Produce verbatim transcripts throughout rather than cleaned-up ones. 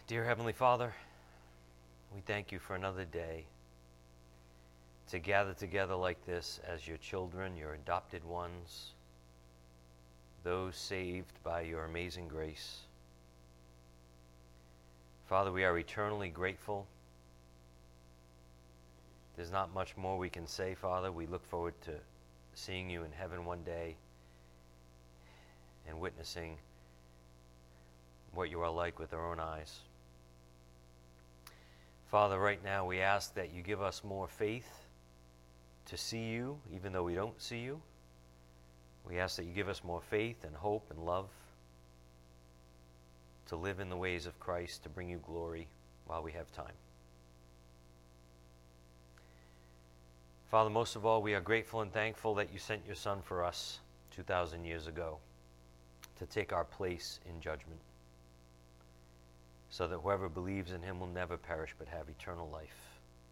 Dear Heavenly Father, we thank you for another day to gather together like this as your children, your adopted ones, those saved by your amazing grace. Father, we are eternally grateful. There's not much more we can say, Father. We look forward to seeing you in heaven one day and witnessing what you are like with our own eyes. Father, right now we ask that you give us more faith to see you, even though we don't see you. We ask that you give us more faith and hope and love to live in the ways of Christ, to bring you glory while we have time. Father, most of all, we are grateful and thankful that you sent your Son for us two thousand years ago to take our place in judgment, so that whoever believes in him will never perish but have eternal life.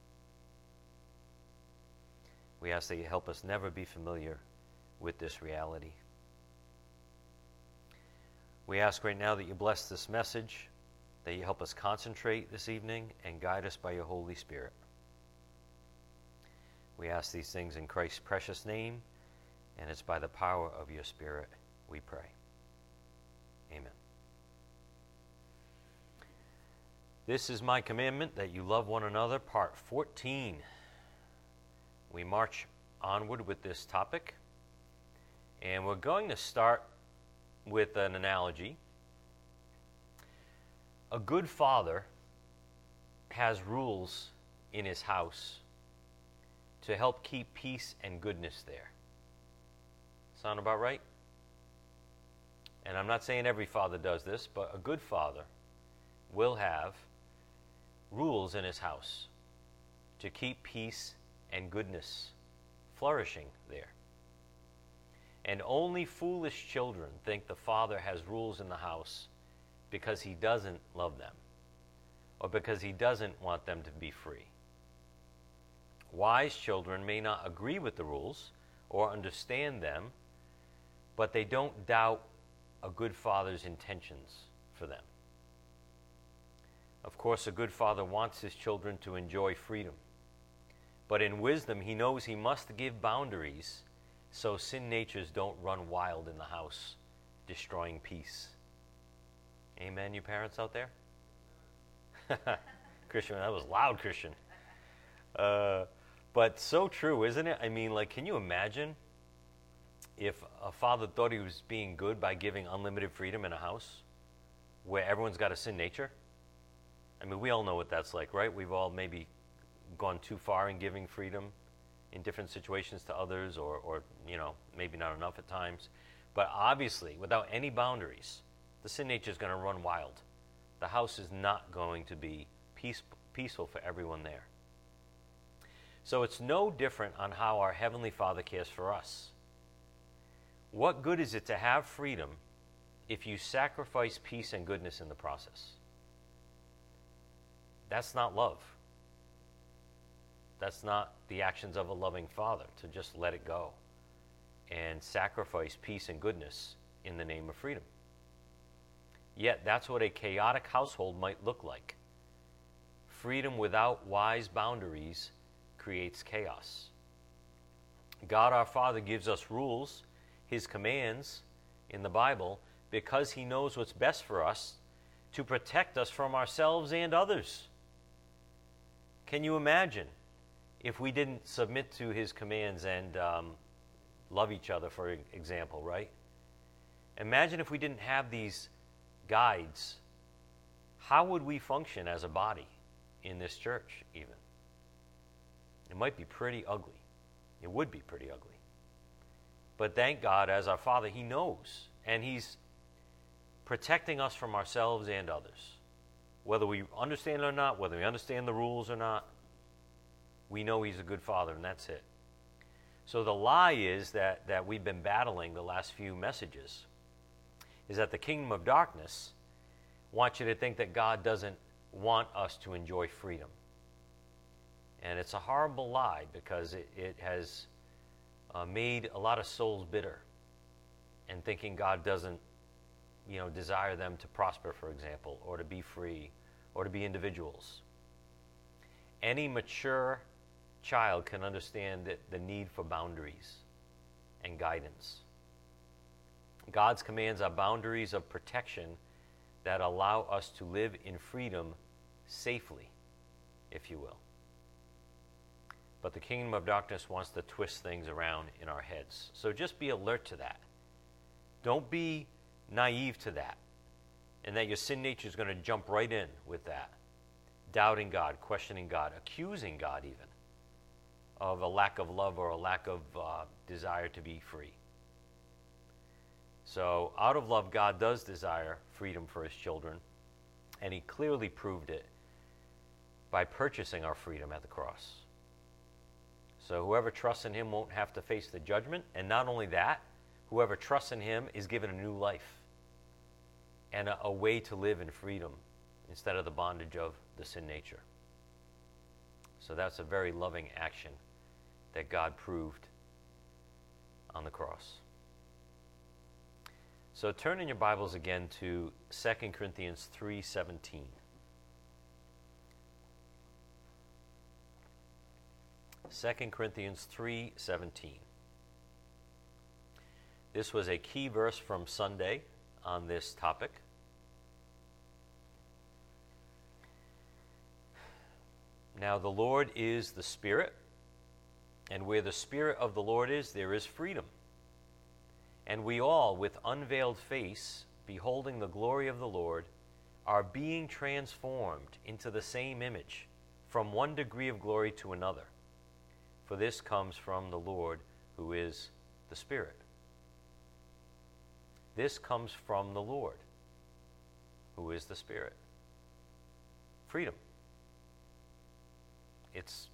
We ask that you help us never be familiar with this reality. We ask right now that you bless this message, that you help us concentrate this evening and guide us by your Holy Spirit. We ask these things in Christ's precious name, and it's by the power of your Spirit we pray. Amen. This is my commandment, that you love one another, part fourteen. We march onward with this topic, and we're going to start with an analogy. A good father has rules in his house to help keep peace and goodness there. Sound about right? And I'm not saying every father does this, but a good father will have rules in his house to keep peace and goodness flourishing there. And only foolish children think the father has rules in the house because he doesn't love them or because he doesn't want them to be free. Wise children may not agree with the rules or understand them, but they don't doubt a good father's intentions for them. Of course, a good father wants his children to enjoy freedom, but in wisdom, he knows he must give boundaries so sin natures don't run wild in the house, destroying peace. Amen, you parents out there? Christian, that was loud, Christian. Uh, but so true, isn't it? I mean, like, can you imagine if a father thought he was being good by giving unlimited freedom in a house where everyone's got a sin nature? I mean, we all know what that's like, right? We've all maybe gone too far in giving freedom in different situations to others, or, or you know, maybe not enough at times. But obviously, without any boundaries, the sin nature is going to run wild. The house is not going to be peace, peaceful for everyone there. So it's no different on how our Heavenly Father cares for us. What good is it to have freedom if you sacrifice peace and goodness in the process? That's not love. That's not the actions of a loving father, to just let it go and sacrifice peace and goodness in the name of freedom. Yet that's what a chaotic household might look like. Freedom without wise boundaries creates chaos. God our Father gives us rules, his commands in the Bible, because he knows what's best for us to protect us from ourselves and others. Can you imagine if we didn't submit to his commands and um, love each other, for example, right? Imagine if we didn't have these guides. How would we function as a body in this church, even? It might be pretty ugly. It would be pretty ugly. But thank God, as our Father, he knows, and he's protecting us from ourselves and others. Whether we understand it or not, whether we understand the rules or not, we know he's a good father, and that's it. So the lie is that, that we've been battling the last few messages is that the kingdom of darkness wants you to think that God doesn't want us to enjoy freedom. And it's a horrible lie, because it, it has uh, made a lot of souls bitter and thinking God doesn't, you know, desire them to prosper, for example, or to be free, or to be individuals. Any mature child can understand that the need for boundaries and guidance. God's commands are boundaries of protection that allow us to live in freedom safely, if you will. But the kingdom of darkness wants to twist things around in our heads. So just be alert to that. Don't be naive to that, and that your sin nature is going to jump right in with that. Doubting God, questioning God, accusing God even of a lack of love or a lack of uh, desire to be free. So out of love, God does desire freedom for his children, and he clearly proved it by purchasing our freedom at the cross. So whoever trusts in him won't have to face the judgment, and not only that, whoever trusts in him is given a new life and a, a way to live in freedom instead of the bondage of the sin nature. So that's a very loving action that God proved on the cross. So turn in your Bibles again to Second Corinthians three seventeen. Second Corinthians three seventeen. This was a key verse from Sunday on this topic. Now the Lord is the Spirit, and where the Spirit of the Lord is, there is freedom. And we all, with unveiled face, beholding the glory of the Lord, are being transformed into the same image, from one degree of glory to another. For this comes from the Lord, who is the Spirit. This comes from the Lord, who is the Spirit. Freedom. It's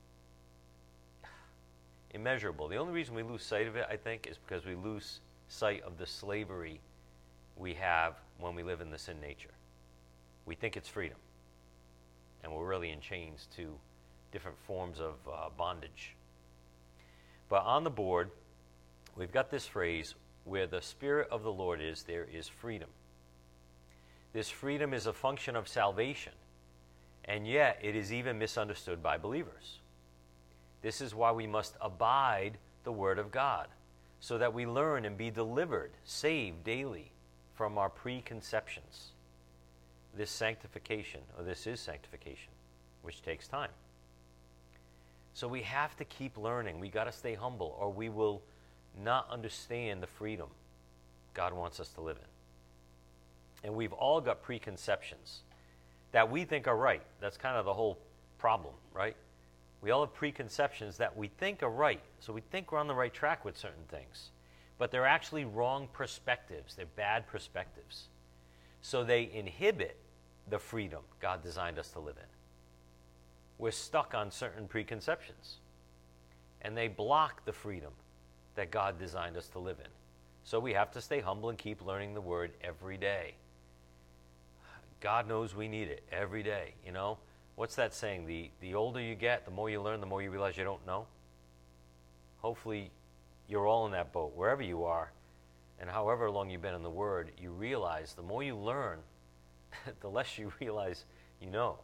immeasurable. The only reason we lose sight of it, I think, is because we lose sight of the slavery we have when we live in the sin nature. We think it's freedom, and we're really in chains to different forms of uh, bondage. But on the board, we've got this phrase, where the Spirit of the Lord is, there is freedom. This freedom is a function of salvation, and yet it is even misunderstood by believers. This is why we must abide the Word of God, so that we learn and be delivered, saved daily from our preconceptions. This sanctification, or this is sanctification, which takes time. So we have to keep learning. We got to stay humble, or we will not understand the freedom God wants us to live in. And we've all got preconceptions that we think are right. That's kind of the whole problem, right? We all have preconceptions that we think are right. So we think we're on the right track with certain things. But they're actually wrong perspectives. They're bad perspectives. So they inhibit the freedom God designed us to live in. We're stuck on certain preconceptions. And they block the freedom that God designed us to live in. So we have to stay humble and keep learning the Word every day. God knows we need it every day, you know? What's that saying? The, the older you get, the more you learn, the more you realize you don't know. Hopefully, you're all in that boat, wherever you are, and however long you've been in the Word, you realize the more you learn, the less you realize you know.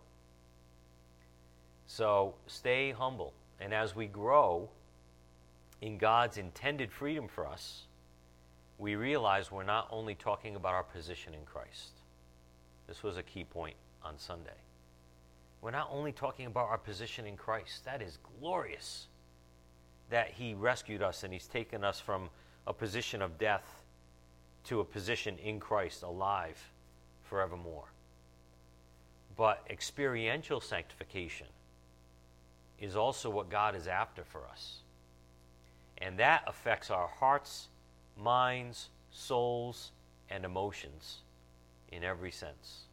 So stay humble. And as we grow in God's intended freedom for us, we realize we're not only talking about our position in Christ. This was a key point on Sunday. We're not only talking about our position in Christ. That is glorious that he rescued us and he's taken us from a position of death to a position in Christ, alive forevermore. But experiential sanctification is also what God is after for us. And that affects our hearts, minds, souls, and emotions in every sense.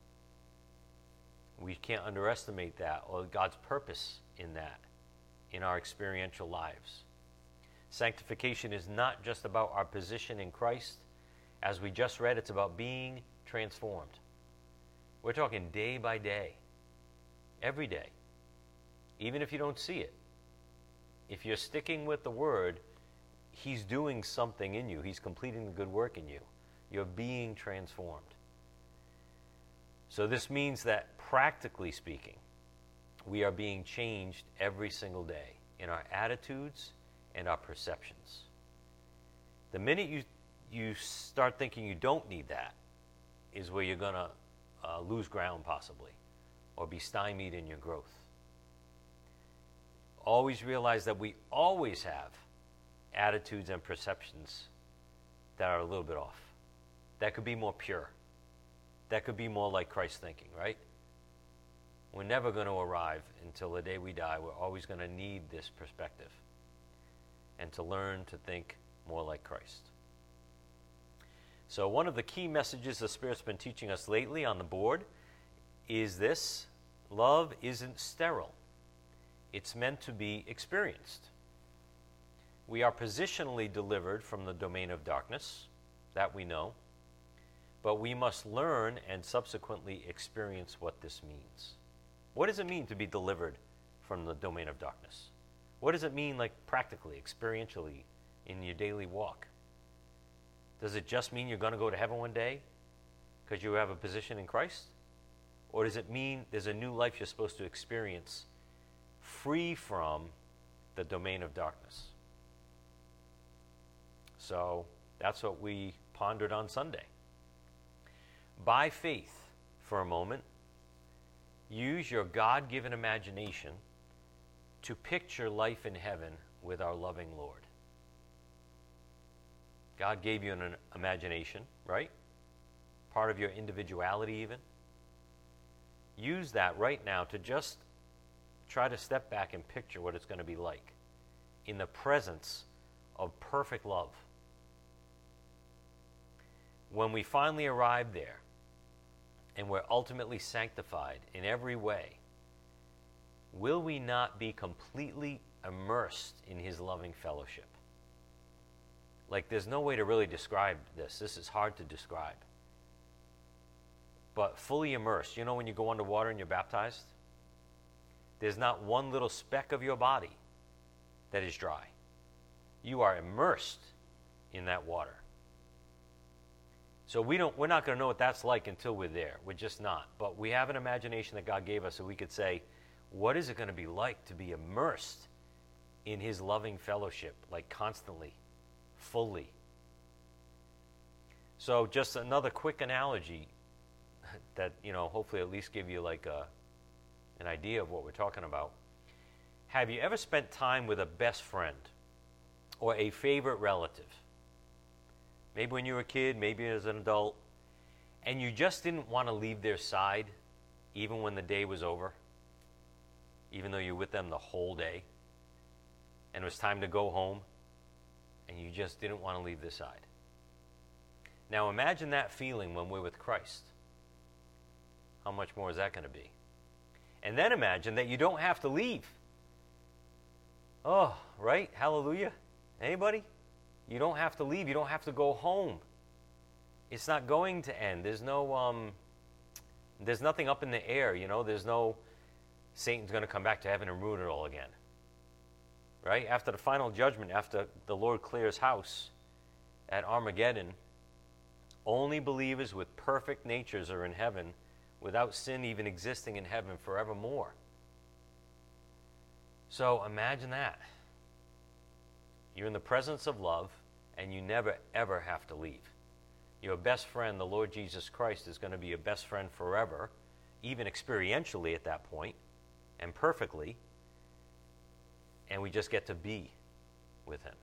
We can't underestimate that, or God's purpose in that, in our experiential lives. Sanctification is not just about our position in Christ. As we just read, it's about being transformed. We're talking day by day, every day, even if you don't see it. If you're sticking with the Word, he's doing something in you. He's completing the good work in you. You're being transformed. So this means that, practically speaking, we are being changed every single day in our attitudes and our perceptions. The minute you you start thinking you don't need that is where you're going to uh, lose ground possibly, or be stymied in your growth. Always realize that we always have attitudes and perceptions that are a little bit off, that could be more pure, that could be more like Christ thinking, right? We're never going to arrive until the day we die. We're always going to need this perspective and to learn to think more like Christ. So one of the key messages the Spirit's been teaching us lately on the board is this: love isn't sterile. It's meant to be experienced. We are positionally delivered from the domain of darkness, that we know, but we must learn and subsequently experience what this means. What does it mean to be delivered from the domain of darkness? What does it mean, like, practically, experientially, in your daily walk? Does it just mean you're going to go to heaven one day because you have a position in Christ? Or does it mean there's a new life you're supposed to experience free from the domain of darkness? So that's what we pondered on Sunday. By faith, for a moment, use your God-given imagination to picture life in heaven with our loving Lord. God gave you an imagination, right? Part of your individuality even. Use that right now to just try to step back and picture what it's going to be like in the presence of perfect love. When we finally arrive there and we're ultimately sanctified in every way, will we not be completely immersed in his loving fellowship? Like, there's no way to really describe this. This is hard to describe. But fully immersed, you know when you go underwater and you're baptized? There's not one little speck of your body that is dry. You are immersed in that water. So we don't, we're not going to know what that's like until we're there. We're just not. But we have an imagination that God gave us so we could say, what is it going to be like to be immersed in his loving fellowship, like constantly, fully? So just another quick analogy that, you know, hopefully at least give you like a, an idea of what we're talking about. Have you ever spent time with a best friend or a favorite relative? Maybe when you were a kid, maybe as an adult, and you just didn't want to leave their side even when the day was over, even though you were with them the whole day, and it was time to go home, and you just didn't want to leave their side. Now imagine that feeling when we're with Christ. How much more is that going to be? And then imagine that you don't have to leave. Oh, right? Hallelujah. Anybody? You don't have to leave. You don't have to go home. It's not going to end. There's no, um, there's nothing up in the air, you know. There's no Satan's going to come back to heaven and ruin it all again. Right? After the final judgment, after the Lord clears house at Armageddon, only believers with perfect natures are in heaven, without sin even existing in heaven forevermore. So imagine that. You're in the presence of love, and you never, ever have to leave. Your best friend, the Lord Jesus Christ, is going to be your best friend forever, even experientially at that point, and perfectly, and we just get to be with him.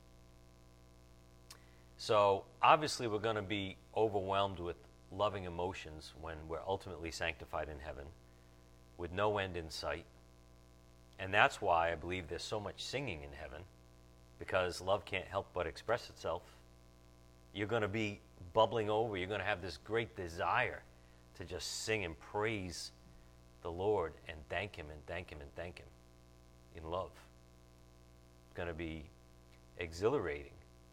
So, obviously, we're going to be overwhelmed with loving emotions when we're ultimately sanctified in heaven, with no end in sight. And that's why I believe there's so much singing in heaven, because love can't help but express itself. You're going to be bubbling over. You're going to have this great desire to just sing and praise the Lord and thank him and thank him and thank him in love. It's going to be exhilarating.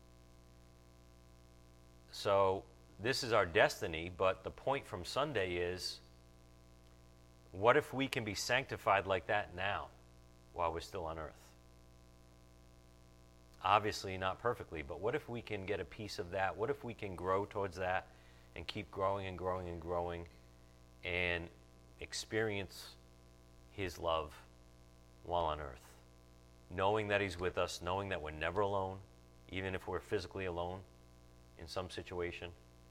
So this is our destiny, but the point from Sunday is, what if we can be sanctified like that now while we're still on earth? Obviously not perfectly, but what if we can get a piece of that? What if we can grow towards that and keep growing and growing and growing and experience his love while on earth, knowing that he's with us, knowing that we're never alone, even if we're physically alone in some situation.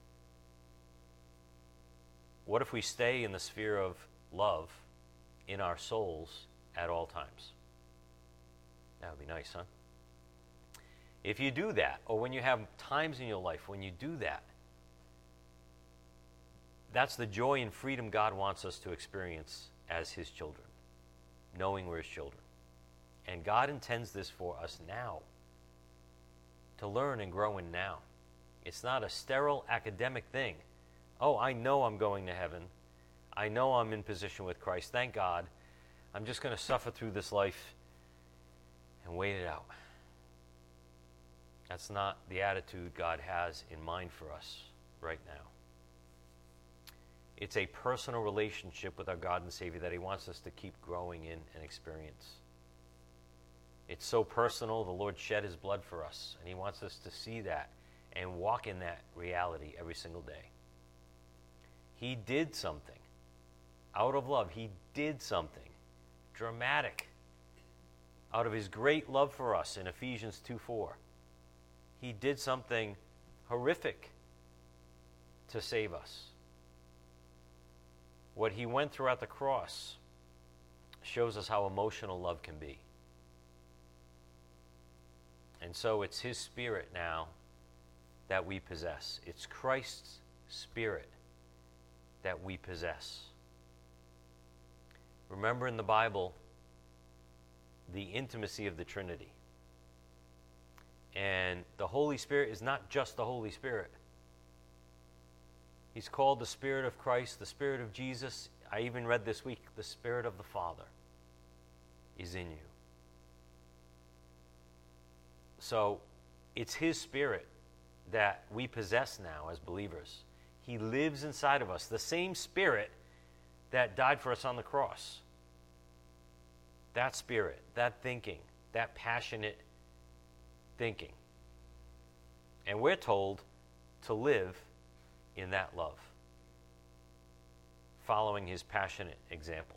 What if we stay in the sphere of love in our souls at all times? That would be nice, huh? If you do that, or when you have times in your life when you do that, that's the joy and freedom God wants us to experience as his children, knowing we're his children. And God intends this for us now, to learn and grow in now. It's not a sterile academic thing. Oh, I know I'm going to heaven. I know I'm in position with Christ. Thank God. I'm just going to suffer through this life and wait it out. That's not the attitude God has in mind for us right now. It's a personal relationship with our God and Savior that he wants us to keep growing in and experience. It's so personal. The Lord shed his blood for us, and he wants us to see that and walk in that reality every single day. He did something. Out of love, he did something dramatic. Out of his great love for us in Ephesians two four. He did something horrific to save us. What he went through at the cross shows us how emotional love can be. And so it's his Spirit now that we possess. It's Christ's Spirit that we possess. Remember in the Bible, the intimacy of the Trinity. And the Holy Spirit is not just the Holy Spirit. He's called the Spirit of Christ, the Spirit of Jesus. I even read this week, the Spirit of the Father is in you. So it's his Spirit that we possess now as believers. He lives inside of us, the same Spirit that died for us on the cross. That spirit, that thinking, that passionate thinking. And we're told to live in that love, following his passionate example.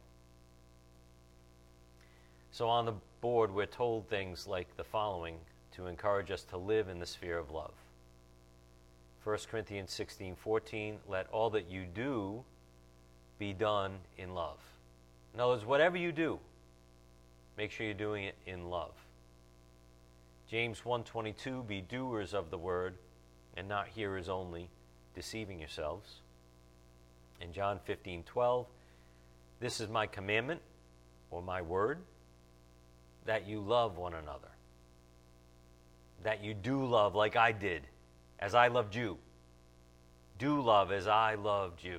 So on the board, we're told things like the following to encourage us to live in the sphere of love. First Corinthians sixteen fourteen, let all that you do be done in love. In other words, whatever you do, make sure you're doing it in love. James one twenty-two, be doers of the word and not hearers only, deceiving yourselves. In John fifteen twelve, this is my commandment, or my word, that you love one another. That you do love like I did, as I loved you. Do love as I loved you.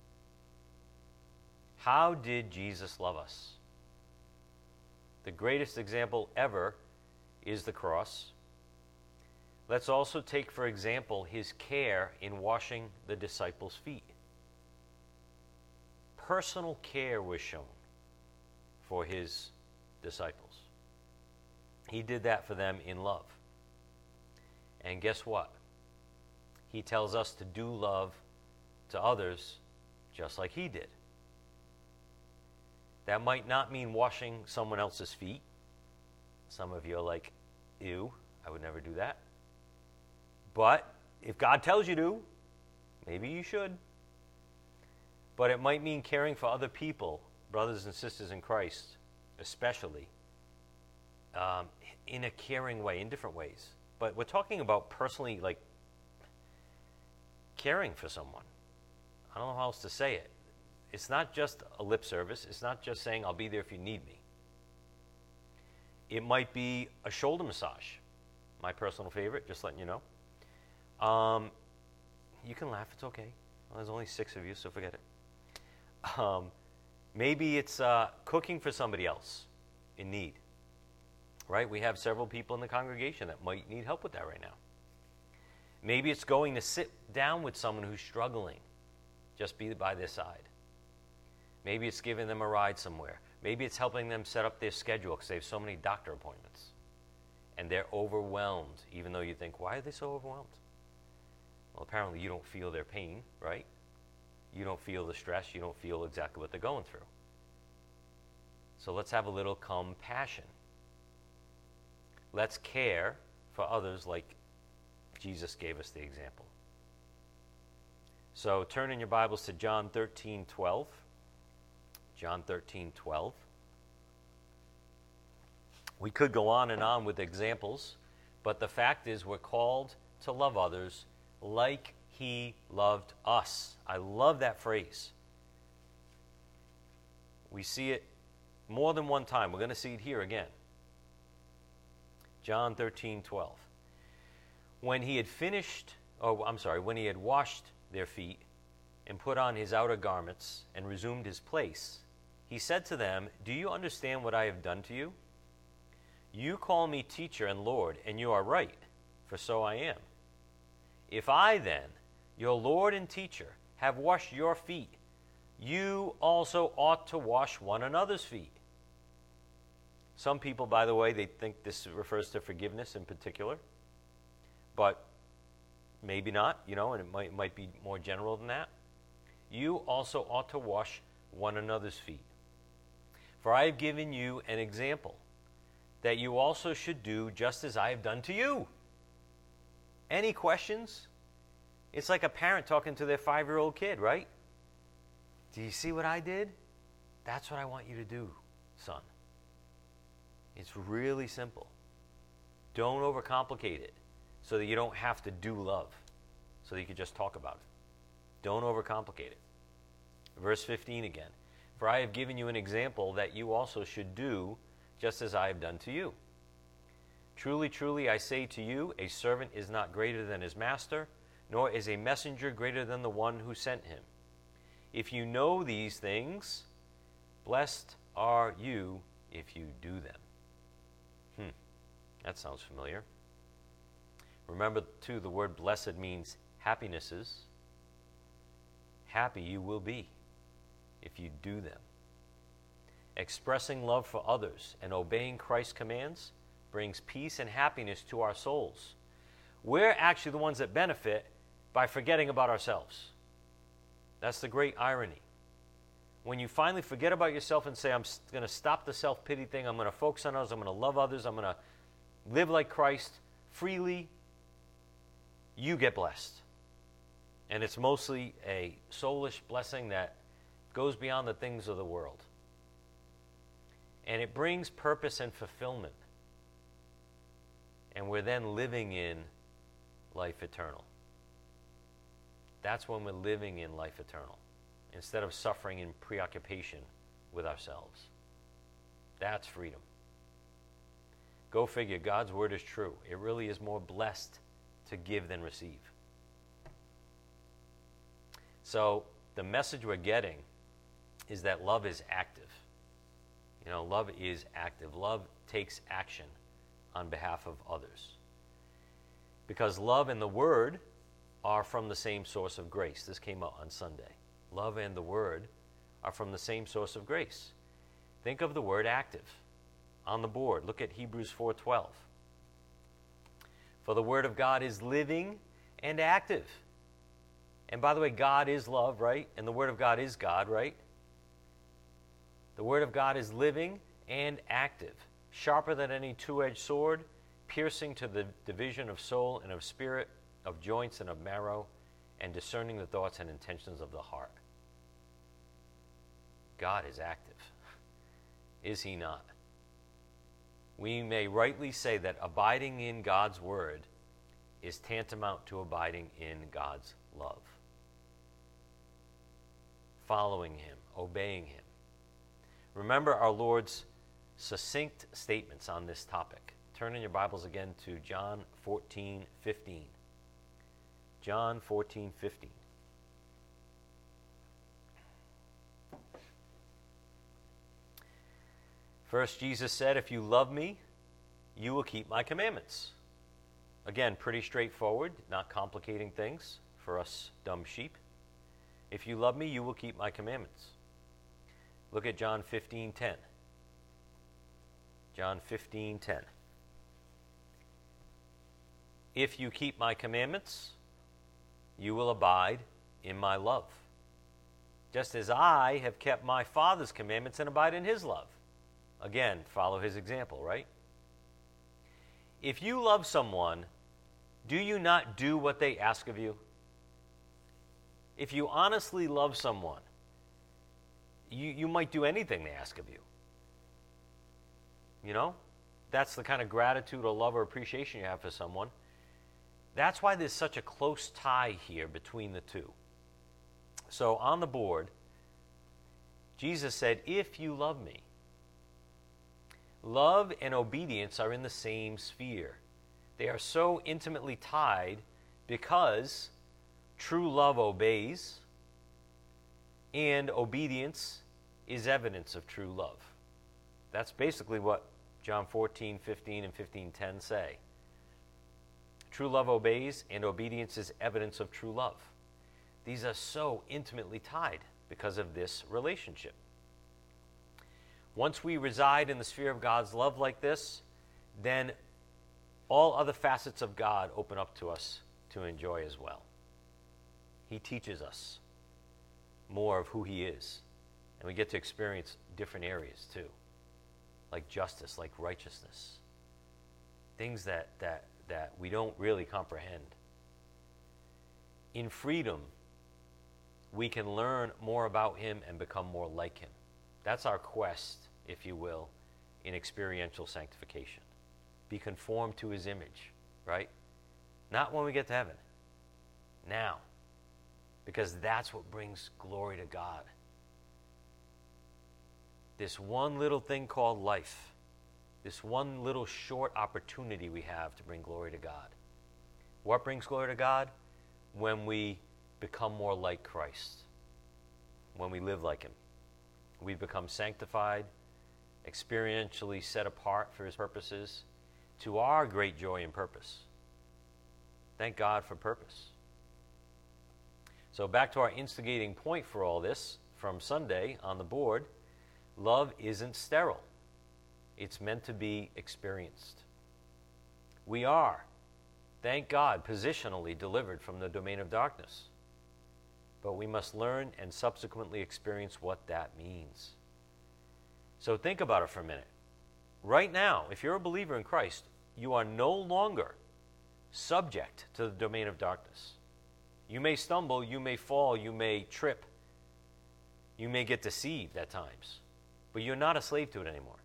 How did Jesus love us? The greatest example ever is the cross. Let's also take, for example, his care in washing the disciples' feet. Personal care was shown for his disciples. He did that for them in love. And guess what? He tells us to do love to others just like he did. That might not mean washing someone else's feet. Some of you are like, ew, I would never do that. But if God tells you to, maybe you should. But it might mean caring for other people, brothers and sisters in Christ, especially, um, in a caring way, in different ways. But we're talking about personally, like, caring for someone. I don't know how else to say it. It's not just a lip service. It's not just saying, I'll be there if you need me. It might be a shoulder massage, my personal favorite, just letting you know. Um, you can laugh, it's okay. Well, there's only six of you, so forget it. Um, maybe it's uh, cooking for somebody else in need, right? We have several people in the congregation that might need help with that right now. Maybe it's going to sit down with someone who's struggling, just be by their side. Maybe it's giving them a ride somewhere. Maybe it's helping them set up their schedule because they have so many doctor appointments. And they're overwhelmed, even though you think, why are they so overwhelmed? Well, apparently you don't feel their pain, right? you don't feel the stress, you don't feel exactly what they're going through. So let's have a little compassion. Let's care for others like Jesus gave us the example. So turn in your Bibles to John thirteen twelve. John thirteen twelve. We could go on and on with examples, but the fact is we're called to love others like he loved us. I love that phrase. We see it more than one time. We're going to see it here again. John thirteen twelve. When he had finished, oh, I'm sorry, when he had washed their feet and put on his outer garments and resumed his place, he said to them, "Do you understand what I have done to you? You call me teacher and Lord, and you are right, for so I am. If I then, your Lord and teacher, have washed your feet, you also ought to wash one another's feet." Some people, by the way, they think this refers to forgiveness in particular, but maybe not, you know, and it might, might be more general than that. You also ought to wash one another's feet. For I have given you an example, that you also should do just as I have done to you. Any questions? It's like a parent talking to their five-year-old kid, right? Do you see what I did? That's what I want you to do, son. It's really simple. Don't overcomplicate it so that you don't have to do love, so that you can just talk about it. Don't overcomplicate it. Verse fifteen again. For I have given you an example that you also should do just as I have done to you. Truly, truly, I say to you, a servant is not greater than his master, nor is a messenger greater than the one who sent him. If you know these things, blessed are you if you do them. Hmm, that sounds familiar. Remember, too, the word blessed means happinesses. Happy you will be if you do them. Expressing love for others and obeying Christ's commands brings peace and happiness to our souls. We're actually the ones that benefit by forgetting about ourselves. That's the great irony. When you finally forget about yourself and say, I'm going to stop the self-pity thing, I'm going to focus on others, I'm going to love others, I'm going to live like Christ freely, you get blessed. And it's mostly a soulish blessing that goes beyond the things of the world. And it brings purpose and fulfillment. And we're then living in life eternal. That's when we're living in life eternal, instead of suffering in preoccupation with ourselves. That's freedom. Go figure, God's word is true. It really is more blessed to give than receive. So the message we're getting is that love is active. You know, love is active. Love takes action on behalf of others. Because love and the Word are from the same source of grace. This came out on Sunday. Love and the Word are from the same source of grace. Think of the word active on the board. Look at Hebrews four twelve. For the Word of God is living and active. And by the way, God is love, right? And the Word of God is God, right? The Word of God is living and active, sharper than any two-edged sword, piercing to the division of soul and of spirit, of joints and of marrow, and discerning the thoughts and intentions of the heart. God is active. Is he not? We may rightly say that abiding in God's Word is tantamount to abiding in God's love. Following him, obeying him. Remember our Lord's succinct statements on this topic. Turn in your Bibles again to John fourteen fifteen. John fourteen fifteen. First, Jesus said, if you love me, you will keep my commandments. Again, pretty straightforward, not complicating things for us dumb sheep. If you love me, you will keep my commandments. Look at John fifteen ten. John fifteen ten. If you keep my commandments, you will abide in my love, just as I have kept my Father's commandments and abide in his love. Again, follow his example, right? If you love someone, do you not do what they ask of you? If you honestly love someone, you, you might do anything they ask of you. You know? That's the kind of gratitude or love or appreciation you have for someone. That's why there's such a close tie here between the two. So on the board, Jesus said, if you love me. Love and obedience are in the same sphere. They are so intimately tied because true love obeys, and obedience is evidence of true love. That's basically what John fourteen, fifteen, and fifteen ten say. True love obeys, and obedience is evidence of true love. These are so intimately tied because of this relationship. Once we reside in the sphere of God's love like this, then all other facets of God open up to us to enjoy as well. He teaches us more of who he is, and we get to experience different areas too, like justice, like righteousness, things that, that, that we don't really comprehend. In freedom, we can learn more about him and become more like him. That's our quest, if you will, in experiential sanctification. Be conformed to his image, right? Not when we get to heaven. Now. Because that's what brings glory to God. This one little thing called life, this one little short opportunity we have to bring glory to God. What brings glory to God? When we become more like Christ. When we live like him. We become sanctified, experientially set apart for his purposes, to our great joy and purpose. Thank God for purpose. So back to our instigating point for all this from Sunday on the board, love isn't sterile. It's meant to be experienced. We are, thank God, positionally delivered from the domain of darkness. But we must learn and subsequently experience what that means. So think about it for a minute. Right now, if you're a believer in Christ, you are no longer subject to the domain of darkness. You may stumble, you may fall, you may trip, you may get deceived at times, but you're not a slave to it anymore.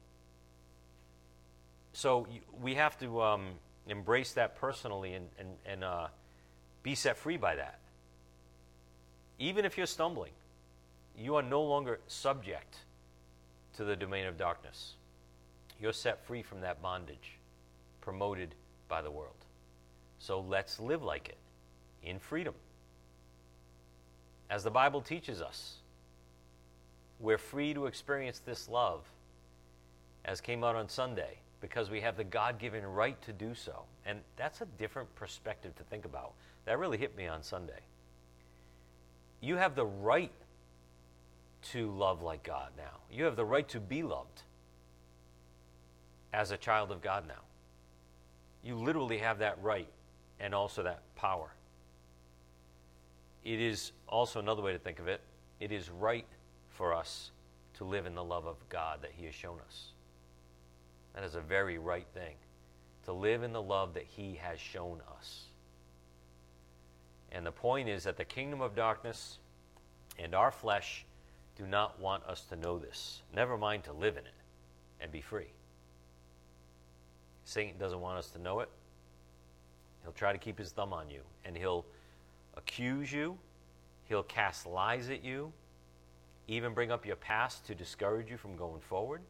So you, we have to um, embrace that personally and, and, and uh, be set free by that. Even if you're stumbling, you are no longer subject to the domain of darkness. You're set free from that bondage, promoted by the world. So let's live like it, in freedom. As the Bible teaches us, we're free to experience this love, as came out on Sunday, because we have the God-given right to do so. And that's a different perspective to think about. That really hit me on Sunday. You have the right to love like God now. You have the right to be loved as a child of God now. You literally have that right and also that power. It is also another way to think of it. It is right for us to live in the love of God that he has shown us. That is a very right thing, to live in the love that he has shown us. And the point is that the kingdom of darkness and our flesh do not want us to know this. Never mind to live in it and be free. Satan doesn't want us to know it. He'll try to keep his thumb on you, and he'll accuse you. He'll cast lies at you, even bring up your past to discourage you from going forward.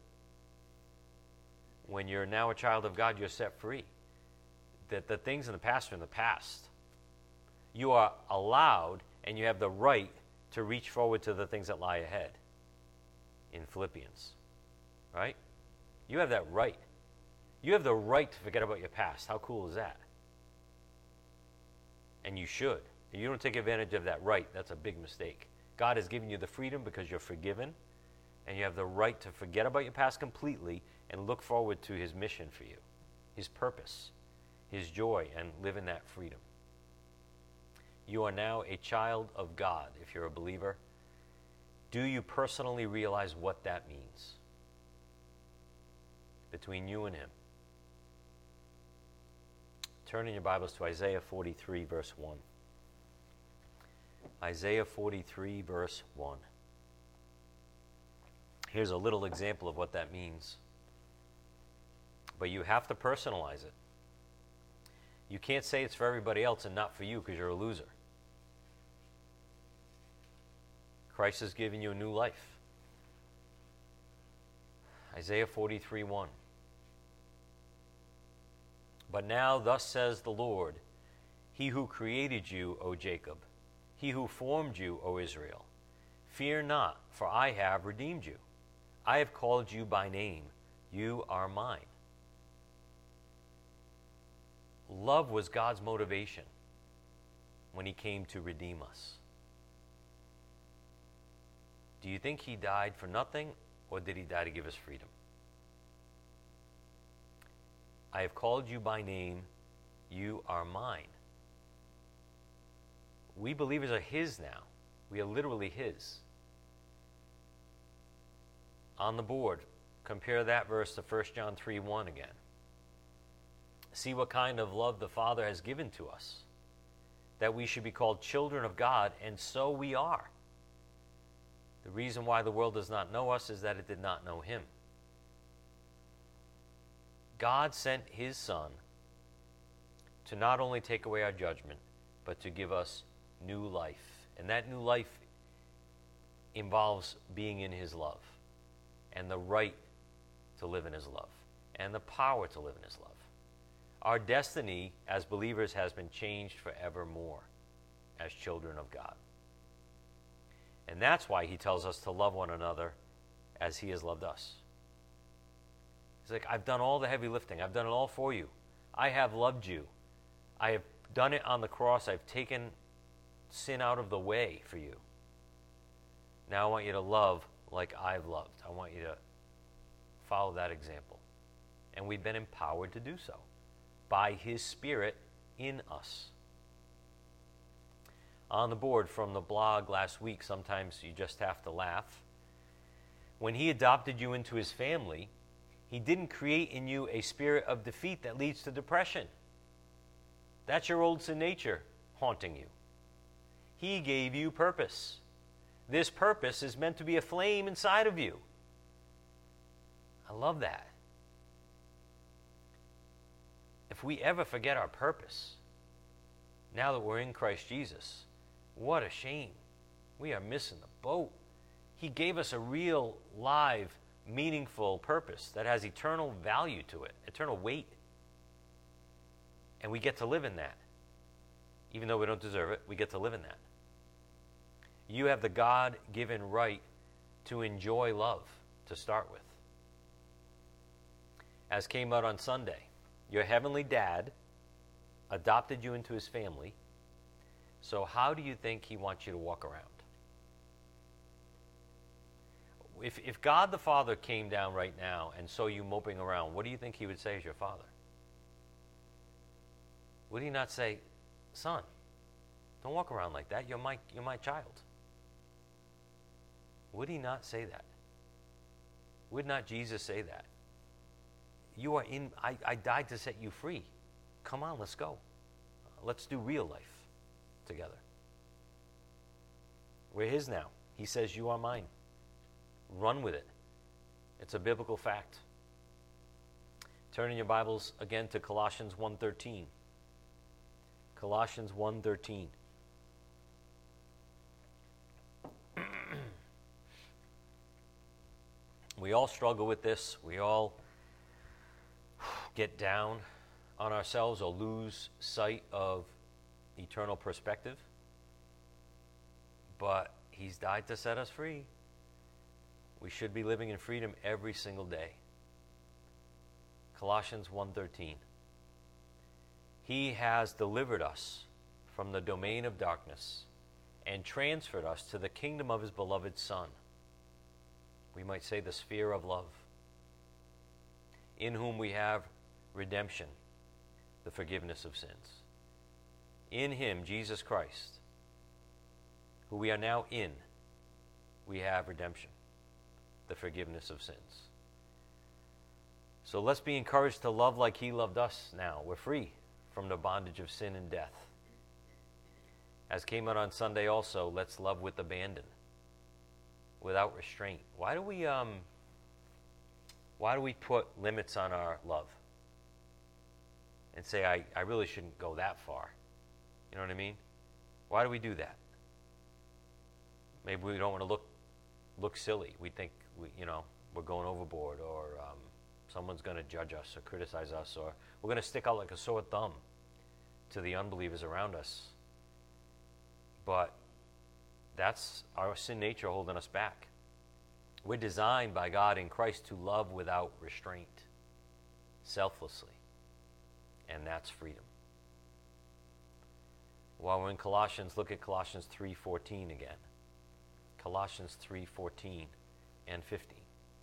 When you're now a child of God, you're set free. That the things in the past are in the past. You are allowed and you have the right to reach forward to the things that lie ahead in Philippians, right? You have that right. You have the right to forget about your past. How cool is that? And you should. If you don't take advantage of that right, that's a big mistake. God has given you the freedom because you're forgiven, and you have the right to forget about your past completely and look forward to his mission for you, his purpose, his joy, and live in that freedom. You are now a child of God if you're a believer, Do you personally realize what that means between you and him? Turn in your Bibles to Isaiah forty-three, verse one. Isaiah forty-three, verse one. Here's a little example of what that means. But you have to personalize it. You can't say it's for everybody else and not for you because you're a loser. Christ has given you a new life. Isaiah forty-three, one. But now thus says the Lord, he who created you, O Jacob, he who formed you, O Israel, fear not, for I have redeemed you. I have called you by name. You are mine. Love was God's motivation when he came to redeem us. Do you think he died for nothing, or did he die to give us freedom? I have called you by name. You are mine. We believers are his now. We are literally his. On the board, compare that verse to First John three, one again. See what kind of love the Father has given to us, that we should be called children of God, and so we are. The reason why the world does not know us is that it did not know him. God sent his Son to not only take away our judgment, but to give us new life. And that new life involves being in his love, and the right to live in his love, and the power to live in his love. Our destiny as believers has been changed forevermore as children of God. And that's why he tells us to love one another as he has loved us. He's like, I've done all the heavy lifting. I've done it all for you. I have loved you. I have done it on the cross. I've taken sin out of the way for you. Now I want you to love like I've loved. I want you to follow that example. And we've been empowered to do so by his Spirit in us. On the board from the blog last week, sometimes you just have to laugh. When he adopted you into his family, he didn't create in you a spirit of defeat that leads to depression. That's your old sin nature haunting you. He gave you purpose. This purpose is meant to be a flame inside of you. I love that. If we ever forget our purpose, now that we're in Christ Jesus, what a shame. We are missing the boat. He gave us a real, live, meaningful purpose that has eternal value to it, eternal weight. And we get to live in that. Even though we don't deserve it, we get to live in that. You have the God-given right to enjoy love to start with. As came out on Sunday, your heavenly dad adopted you into his family. So how do you think he wants you to walk around? If, if God the Father came down right now and saw you moping around, what do you think he would say as your father? Would he not say, son, don't walk around like that. You're my, you're my child. Would he not say that? Would not Jesus say that? You are in, I, I died to set you free. Come on, let's go. Let's do real life together. We're his now. He says, you are mine. Run with it. It's a biblical fact. Turn in your Bibles again to Colossians one thirteen. Colossians one thirteen. We all struggle with this. We all get down on ourselves or lose sight of eternal perspective. But he's died to set us free. We should be living in freedom every single day. Colossians one thirteen. He has delivered us from the domain of darkness and transferred us to the kingdom of his beloved Son. We might say the sphere of love, in whom we have redemption, the forgiveness of sins. In him, Jesus Christ, who we are now in, we have redemption, the forgiveness of sins. So let's be encouraged to love like he loved us now. We're free from the bondage of sin and death. As came out on Sunday also, let's love with abandon, without restraint. Why do we um why do we put limits on our love? And say, I, I really shouldn't go that far. You know what I mean? Why do we do that? Maybe we don't want to look look silly. We think we, you know, we're going overboard, or um, someone's going to judge us or criticize us, or we're going to stick out like a sore thumb to the unbelievers around us. But that's our sin nature holding us back. We're designed by God in Christ to love without restraint, selflessly. And that's freedom. While we're in Colossians, look at Colossians three fourteen again. Colossians three fourteen and fifteen.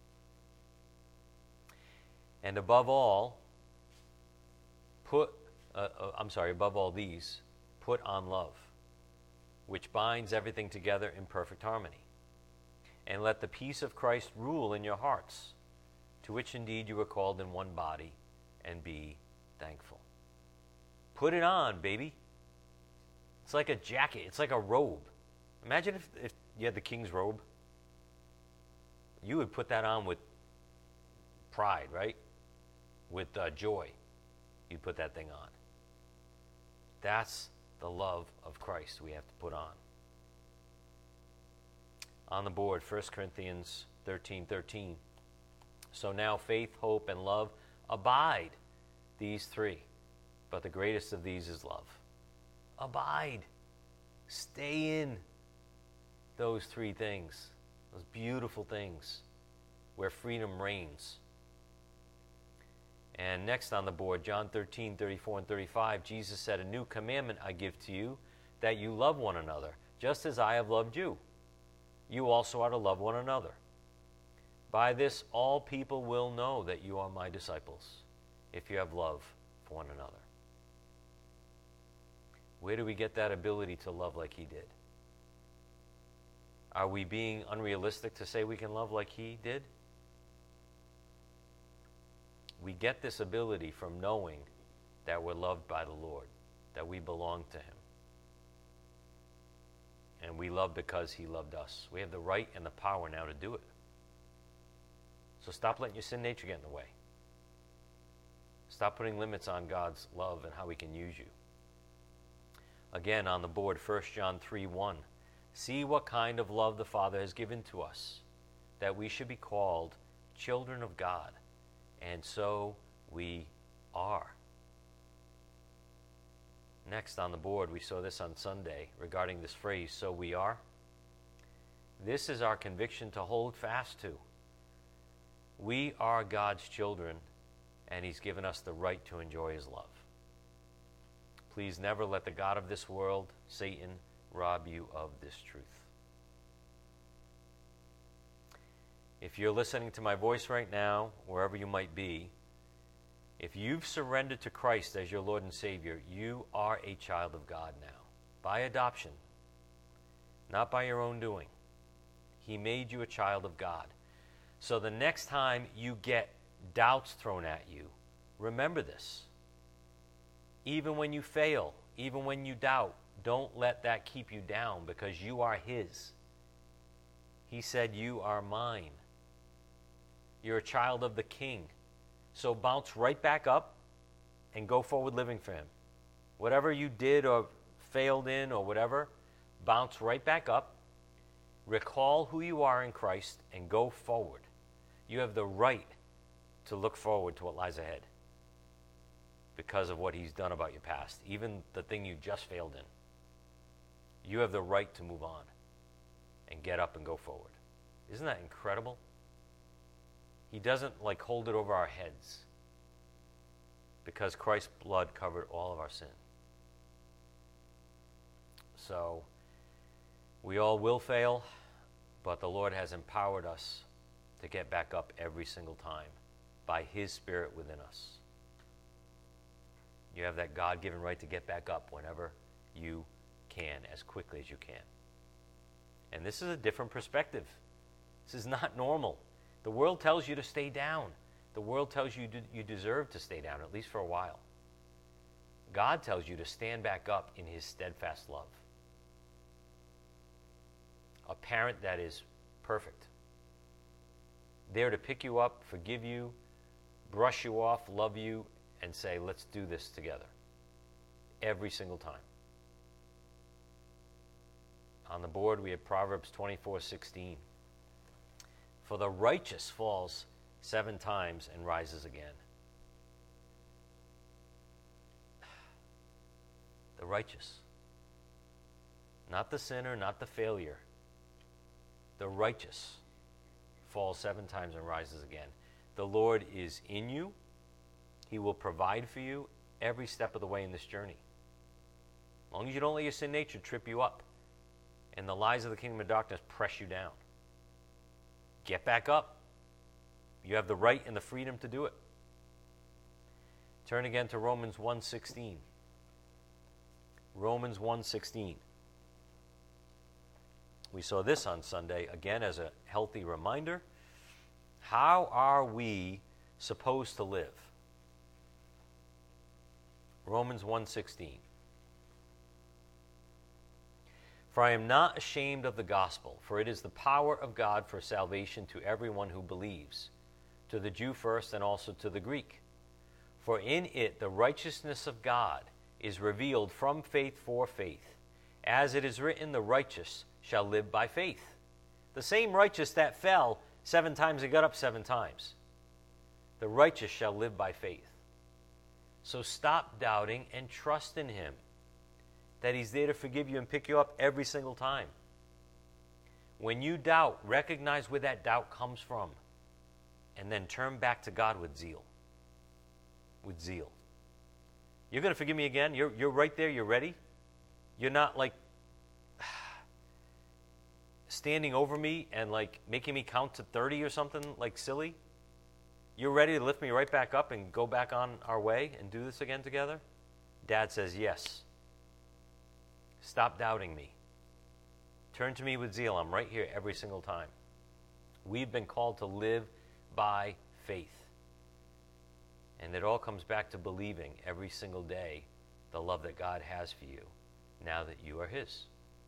And above all, put, uh, uh, I'm sorry, above all these, put on love, which binds everything together in perfect harmony. And let the peace of Christ rule in your hearts, to which indeed you were called in one body, and be thankful. Put it on, baby. It's like a jacket. It's like a robe. Imagine if, if you had the king's robe. You would put that on with pride, right? With uh, joy. You'd put that thing on. That's the love of Christ we have to put on. On the board, First Corinthians thirteen thirteen. So now faith, hope, and love abide, these three. But the greatest of these is love. Abide. Stay in those three things, those beautiful things where freedom reigns. And next on the board, John thirteen thirty-four and thirty-five, Jesus said, a new commandment I give to you, that you love one another, just as I have loved you. You also are to love one another. By this all people will know that you are my disciples, if you have love for one another. Where do we get that ability to love like he did? Are we being unrealistic to say we can love like he did? We get this ability from knowing that we're loved by the Lord, that we belong to him. And we love because he loved us. We have the right and the power now to do it. So stop letting your sin nature get in the way. Stop putting limits on God's love and how he can use you. Again, on the board, First John three one. See what kind of love the Father has given to us, that we should be called children of God. And so we are. Next on the board, we saw this on Sunday regarding this phrase, so we are. This is our conviction to hold fast to. We are God's children, and he's given us the right to enjoy his love. Please never let the god of this world, Satan, rob you of this truth. If you're listening to my voice right now, wherever you might be, if you've surrendered to Christ as your Lord and Savior, you are a child of God now, by adoption, not by your own doing. He made you a child of God. So the next time you get doubts thrown at you, remember this. Even when you fail, even when you doubt, don't let that keep you down, because you are his. He said, you are mine. You're a child of the King. So bounce right back up and go forward living for him. Whatever you did or failed in or whatever, bounce right back up. Recall who you are in Christ and go forward. You have the right to look forward to what lies ahead because of what he's done about your past, even the thing you just failed in. You have the right to move on and get up and go forward. Isn't that incredible? He doesn't like hold it over our heads, because Christ's blood covered all of our sin. So we all will fail, but the Lord has empowered us to get back up every single time by his Spirit within us. You have that God-given right to get back up whenever you can, as quickly as you can. And this is a different perspective. This is not normal. The world tells you to stay down. The world tells you d- you deserve to stay down, at least for a while. God tells you to stand back up in his steadfast love. A parent that is perfect. There to pick you up, forgive you, brush you off, love you, and say, let's do this together. Every single time. On the board, we have Proverbs twenty-four sixteen. For the righteous falls seven times and rises again. The righteous. Not the sinner, not the failure. The righteous falls seven times and rises again. The Lord is in you. He will provide for you every step of the way in this journey. As long as you don't let your sin nature trip you up and the lies of the kingdom of darkness press you down. Get back up. You have the right and the freedom to do it. Turn again to Romans one sixteen. Romans one sixteen. We saw this on Sunday, again as a healthy reminder. How are we supposed to live? Romans one sixteen. For I am not ashamed of the gospel, for it is the power of God for salvation to everyone who believes, to the Jew first and also to the Greek. For in it the righteousness of God is revealed from faith for faith. As it is written, the righteous shall live by faith. The same righteous that fell seven times and got up seven times. The righteous shall live by faith. So stop doubting and trust in him, that he's there to forgive you and pick you up every single time. When you doubt, recognize where that doubt comes from, and then turn back to God with zeal. With zeal. You're going to forgive me again? You're, you're right there. You're ready? You're not like standing over me and like making me count to thirty or something like silly? You're ready to lift me right back up and go back on our way and do this again together? Dad says yes. Stop doubting me. Turn to me with zeal. I'm right here every single time. We've been called to live by faith. And it all comes back to believing every single day the love that God has for you now that you are his.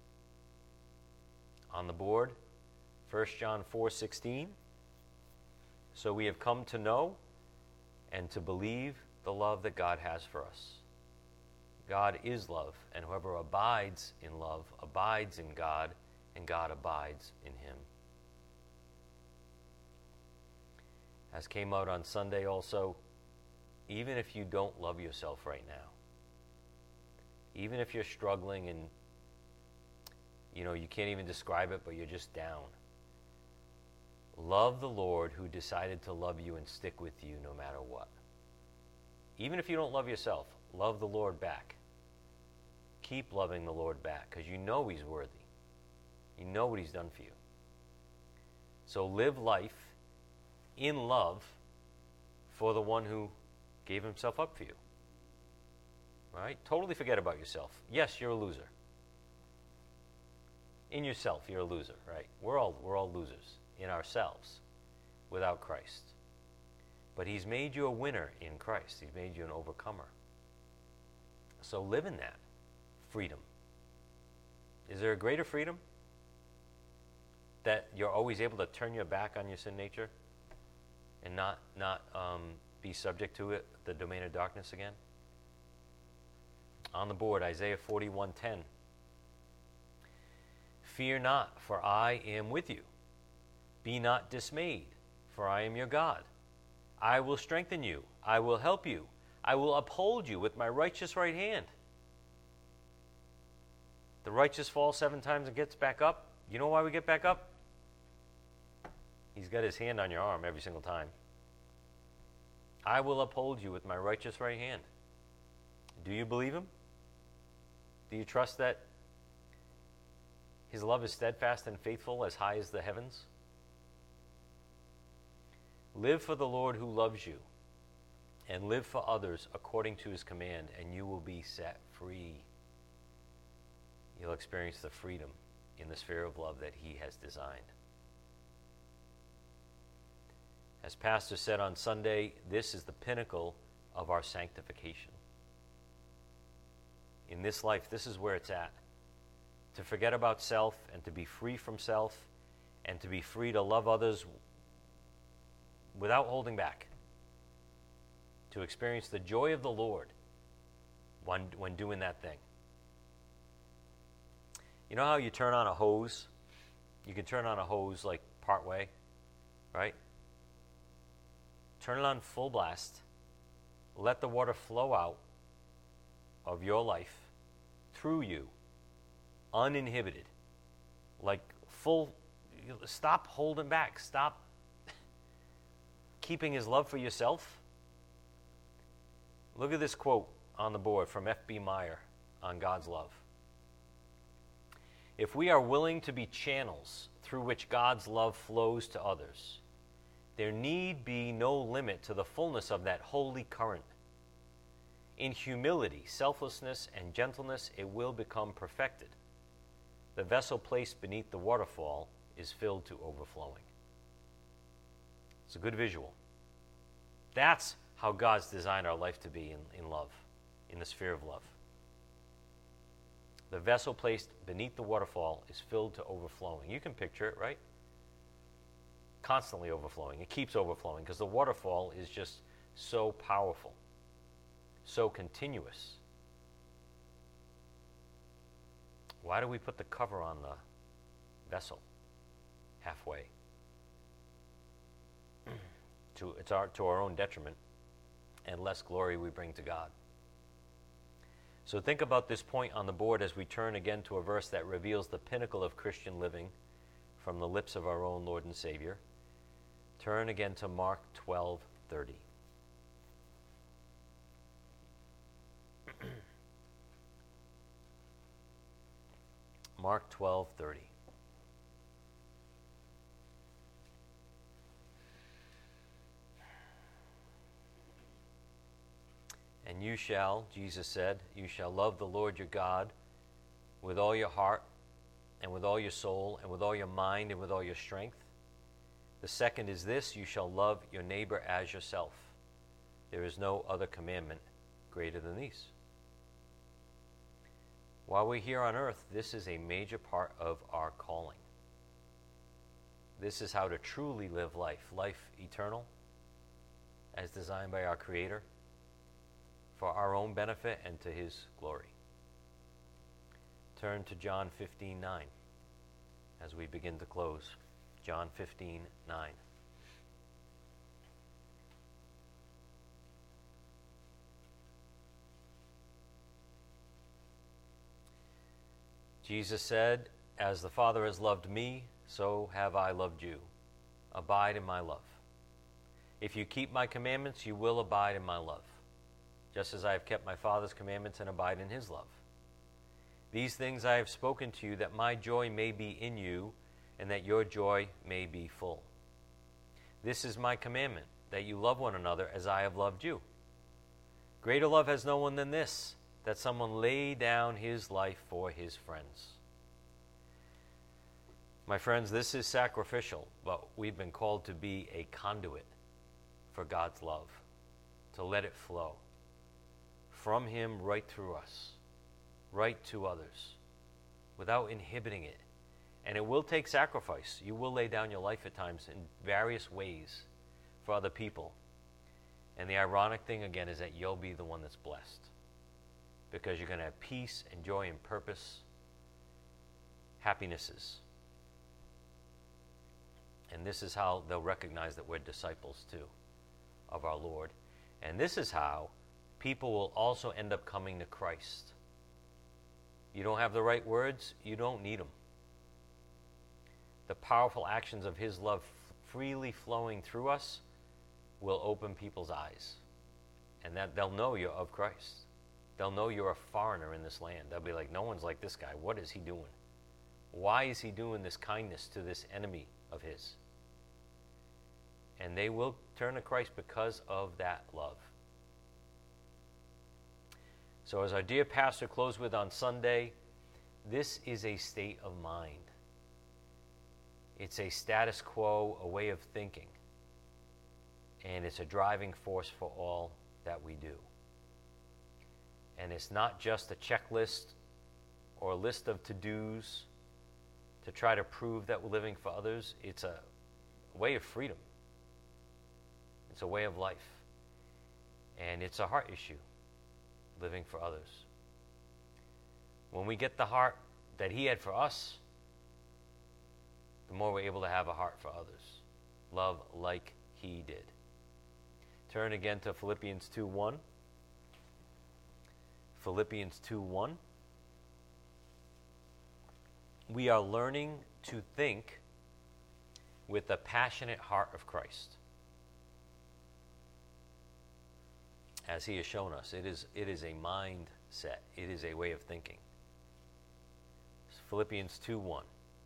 On the board, First John four sixteen. So we have come to know and to believe the love that God has for us. God is love, and whoever abides in love abides in God, and God abides in him. As came out on Sunday also, even if you don't love yourself right now, even if you're struggling and you know you can't even describe it, but you're just down, love the Lord who decided to love you and stick with you no matter what. Even if you don't love yourself, love the Lord back. Keep loving the Lord back, because you know he's worthy. You know what he's done for you. So live life in love for the one who gave himself up for you. Right? Totally forget about yourself. Yes, you're a loser. In yourself, you're a loser, right? We're all we're all losers in ourselves without Christ. But he's made you a winner in Christ. He's made you an overcomer. So live in that freedom. Is there a greater freedom? That you're always able to turn your back on your sin nature and not, not um, be subject to it, the domain of darkness again? On the board, Isaiah forty-one ten. Fear not, for I am with you. Be not dismayed, for I am your God. I will strengthen you. I will help you. I will uphold you with my righteous right hand. The righteous falls seven times and gets back up. You know why we get back up? He's got his hand on your arm every single time. I will uphold you with my righteous right hand. Do you believe him? Do you trust that his love is steadfast and faithful as high as the heavens? Live for the Lord who loves you, and live for others according to his command, and you will be set free. You'll experience the freedom in the sphere of love that he has designed. As Pastor said on Sunday, this is the pinnacle of our sanctification. In this life, this is where it's at. To forget about self and to be free from self and to be free to love others without holding back. To experience the joy of the Lord when, when doing that thing. You know how you turn on a hose? You can turn on a hose like part way, right? Turn it on full blast. Let the water flow out of your life through you, uninhibited, like full. Stop holding back. Stop keeping his love for yourself. Look at this quote on the board from F B Meyer on God's love. If we are willing to be channels through which God's love flows to others, there need be no limit to the fullness of that holy current. In humility, selflessness, and gentleness, it will become perfected. The vessel placed beneath the waterfall is filled to overflowing. It's a good visual. That's how God's designed our life to be in, in love, in the sphere of love. The vessel placed beneath the waterfall is filled to overflowing. You can picture it, right? Constantly overflowing. It keeps overflowing because the waterfall is just so powerful, so continuous. Why do we put the cover on the vessel halfway? to, it's our, to our own detriment and less glory we bring to God. So think about this point on the board as we turn again to a verse that reveals the pinnacle of Christian living from the lips of our own Lord and Savior. Turn again to Mark twelve thirty. Mark twelve thirty. And you shall, Jesus said, you shall love the Lord your God with all your heart and with all your soul and with all your mind and with all your strength. The second is this, you shall love your neighbor as yourself. There is no other commandment greater than these. While we're here on earth, this is a major part of our calling. This is how to truly live life, life eternal, as designed by our Creator, for our own benefit and to his glory. Turn to John fifteen nine as we begin to close. John fifteen nine. Jesus said, as the Father has loved me, so have I loved you. Abide in my love. If you keep my commandments, you will abide in my love, just as I have kept my Father's commandments and abide in his love. These things I have spoken to you, that my joy may be in you, and that your joy may be full. This is my commandment, that you love one another as I have loved you. Greater love has no one than this, that someone lay down his life for his friends. My friends, this is sacrificial, but we've been called to be a conduit for God's love, to let it flow from him right through us, right to others, without inhibiting it. And it will take sacrifice. You will lay down your life at times in various ways for other people. And the ironic thing, again, is that you'll be the one that's blessed, because you're going to have peace and joy and purpose, happinesses. And this is how they'll recognize that we're disciples too of our Lord. And this is how people will also end up coming to Christ. You don't have the right words, you don't need them. The powerful actions of his love freely flowing through us will open people's eyes. And that they'll know you're of Christ. They'll know you're a foreigner in this land. They'll be like, no one's like this guy. What is he doing? Why is he doing this kindness to this enemy of his? And they will turn to Christ because of that love. So as our dear pastor closed with on Sunday, this is a state of mind. It's a status quo, a way of thinking. And it's a driving force for all that we do. And it's not just a checklist or a list of to-dos to try to prove that we're living for others. It's a way of freedom. It's a way of life. And it's a heart issue, living for others. When we get the heart that he had for us, the more we're able to have a heart for others. Love like he did. Turn again to Philippians two one. Philippians two one. We are learning to think with the passionate heart of Christ. As he has shown us, it is, it is a mindset. It is a way of thinking. Philippians two one.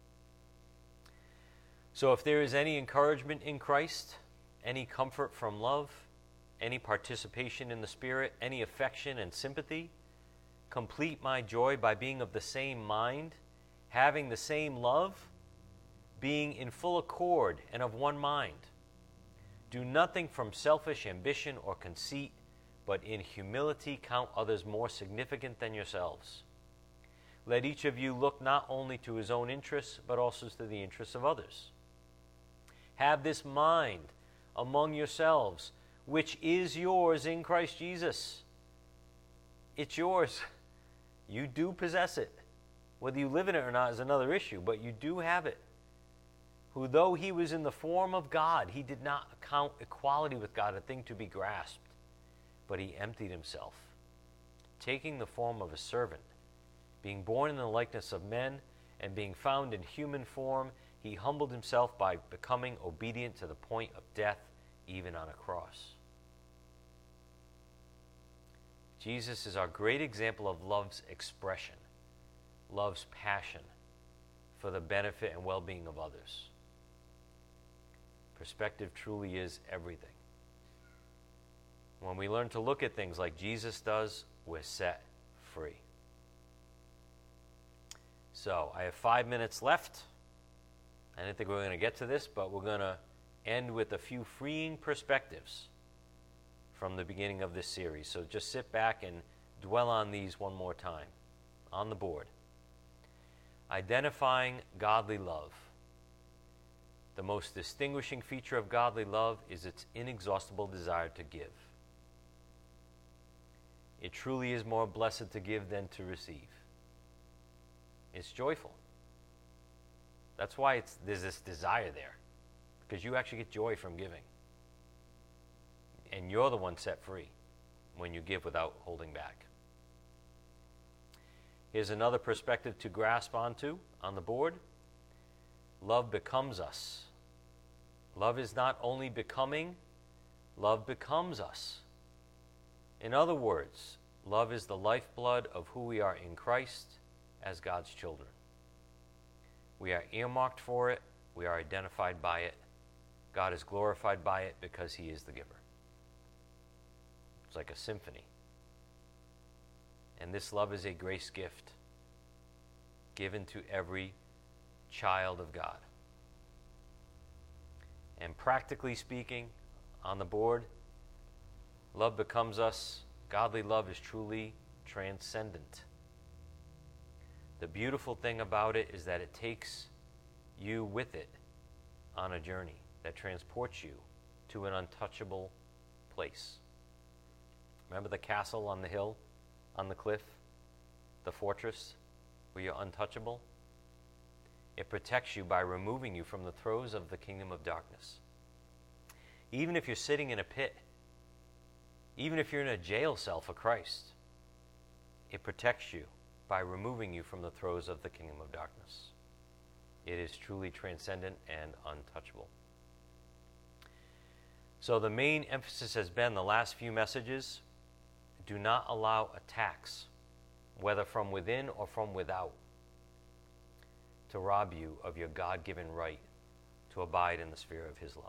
So if there is any encouragement in Christ, any comfort from love, any participation in the Spirit, any affection and sympathy, complete my joy by being of the same mind, having the same love, being in full accord and of one mind. Do nothing from selfish ambition or conceit, but in humility count others more significant than yourselves. Let each of you look not only to his own interests, but also to the interests of others. Have this mind among yourselves, which is yours in Christ Jesus. It's yours. You do possess it. Whether you live in it or not is another issue, but you do have it. Who, though he was in the form of God, he did not account equality with God a thing to be grasped, but he emptied himself, taking the form of a servant, being born in the likeness of men, and being found in human form, he humbled himself by becoming obedient to the point of death, even on a cross. Jesus is our great example of love's expression, love's passion for the benefit and well-being of others. Perspective truly is everything. When we learn to look at things like Jesus does, we're set free. So, I have five minutes left. I didn't think we were going to get to this, but we're going to end with a few freeing perspectives from the beginning of this series. So just sit back and dwell on these one more time on the board. Identifying godly love. The most distinguishing feature of godly love is its inexhaustible desire to give. It truly is more blessed to give than to receive. It's joyful. That's why it's, there's this desire there, because you actually get joy from giving. And you're the one set free when you give without holding back. Here's another perspective to grasp onto on the board. Love becomes us. Love is not only becoming, love becomes us. In other words, love is the lifeblood of who we are in Christ as God's children. We are earmarked for it. We are identified by it. God is glorified by it because he is the giver. It's like a symphony. And this love is a grace gift given to every child of God. And practically speaking, on the board, love becomes us. Godly love is truly transcendent. The beautiful thing about it is that it takes you with it on a journey that transports you to an untouchable place. Remember the castle on the hill, on the cliff, the fortress where you're untouchable? It protects you by removing you from the throes of the kingdom of darkness. Even if you're sitting in a pit, even if you're in a jail cell for Christ, it protects you by removing you from the throes of the kingdom of darkness. It is truly transcendent and untouchable. So the main emphasis has been the last few messages: do not allow attacks, whether from within or from without, to rob you of your God-given right to abide in the sphere of his love.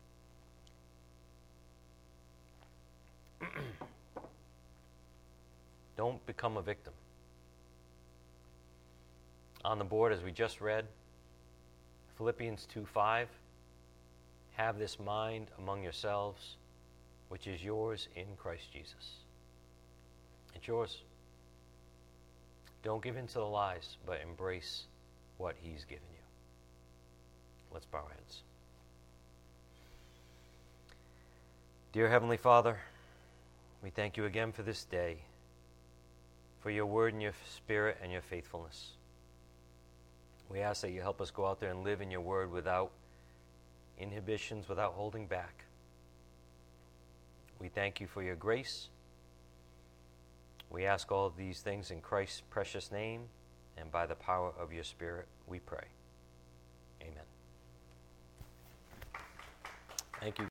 Don't become a victim. On the board, as we just read, Philippians two five, have this mind among yourselves, which is yours in Christ Jesus. It's yours. Don't give in to the lies, but embrace what he's given you. Let's bow our heads. Dear Heavenly Father, we thank you again for this day, for your word and your spirit and your faithfulness. We ask that you help us go out there and live in your word without inhibitions, without holding back. We thank you for your grace. We ask all of these things in Christ's precious name, and by the power of your Spirit, we pray. Amen. Thank you.